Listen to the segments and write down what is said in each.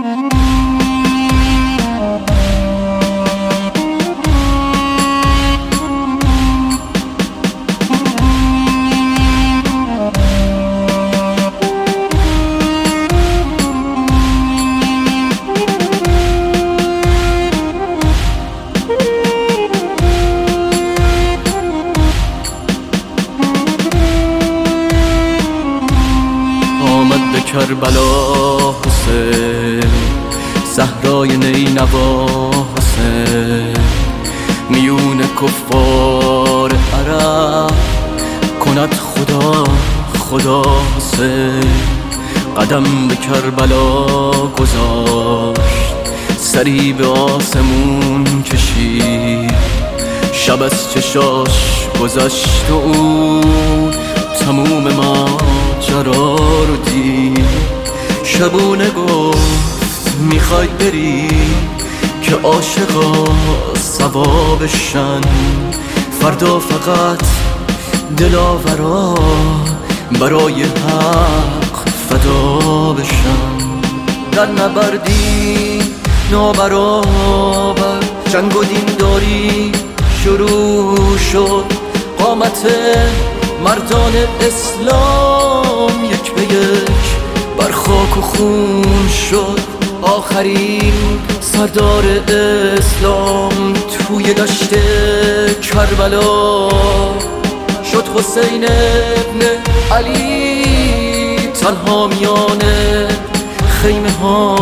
کربلا حسین، صحرای نینوا حسین، میون کفار عرب کند خدا خدا حسین. قدم به کربلا گذاشت، سری به آسمون کشید، شب از چشاش گذشت و اون تموم ماجرا رو دید. شبونه گفت میخواید بری که عاشقا ثوابشن، فردا فقط دلاورا برای حق فدا بشن. در نبردی نابرابر جنگ و دینداری شروع شد، قامت مردان اسلام یک به یک بر خاک و خون شد. آخرین سردار اسلام توی دشت کربلا شد حسین ابن علی، تنها میان خیمه ها.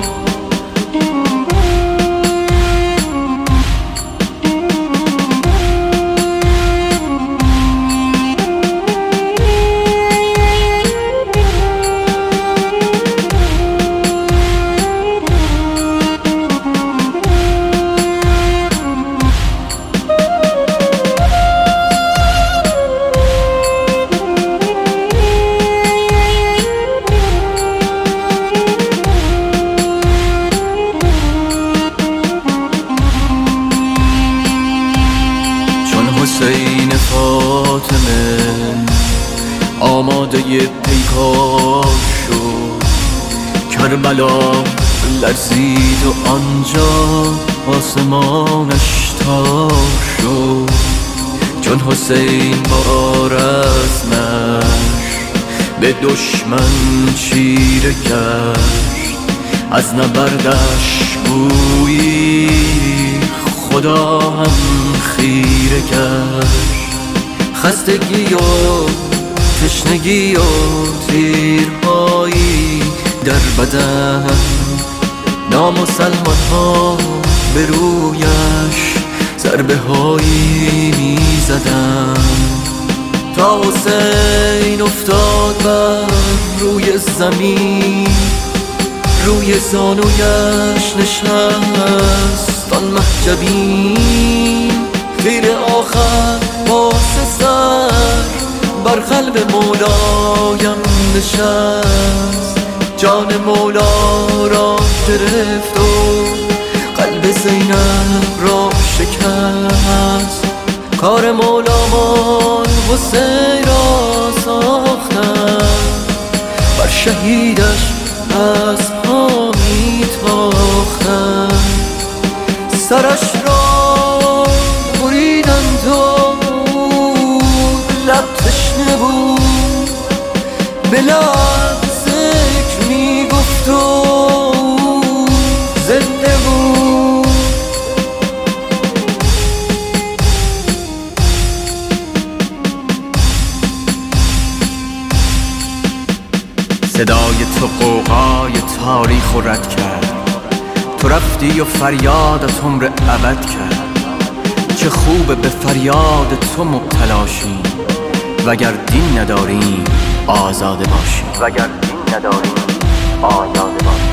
حسین فاطمه آماده پیکار شد، کربلا لرزید و آنجا آسمانش تار شد. چون حسین با رزمش به دشمن چیره کرد، از نبردش گویی خدا هم خیره کرد. خستگی و تشنگی و تیرهایی در بدن، نامسلمان ها به رویش ضربه هایی می زدن، تا حسین افتاد بر روی زمین. روی زانویش نشست آن مهجبین، تیر آخر با سر بر قلب مولایم نشست. جان مولا را گرفت و قلب زینب را شکست. کار مولامان حسین را ساختن، بر شهیدش اسب‌ها میتاختن. سرش را بریدند و لب تشنه بود، به لب ذکر میگفت و زنده بود. صدای تو قوقای تاریخ و رد کرد، تو رفتی و فریادت عمر ابد کرد. چه خوبه به فریاد تو مبتلا شیم، وگر دین نداریم آزاده باشیم.